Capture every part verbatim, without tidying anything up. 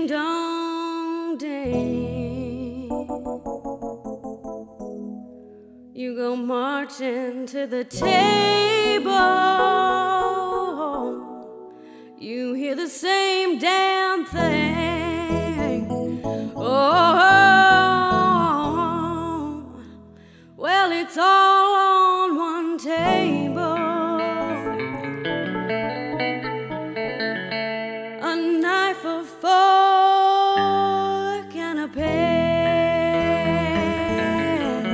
Ding dong ding, you go marching to the table. You hear the same damn thing. Oh, well, it's all on one table. A knife, a fork, and a pen.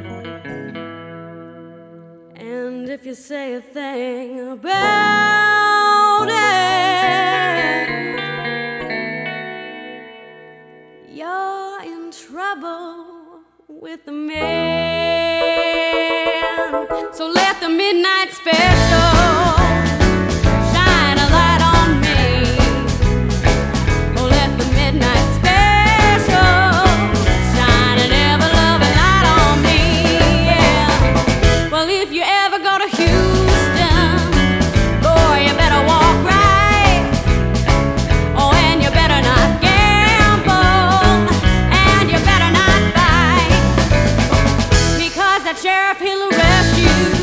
And if you say a thing about it, you're in trouble with the man. So let the midnight special shine a light on me. Oh, let the midnight special shine an ever-loving light on me. Yeah. Well, if you ever go to Houston, boy, you better walk right. Oh, and you better not gamble, and you better not fight, because that sheriff, he'll arrest you.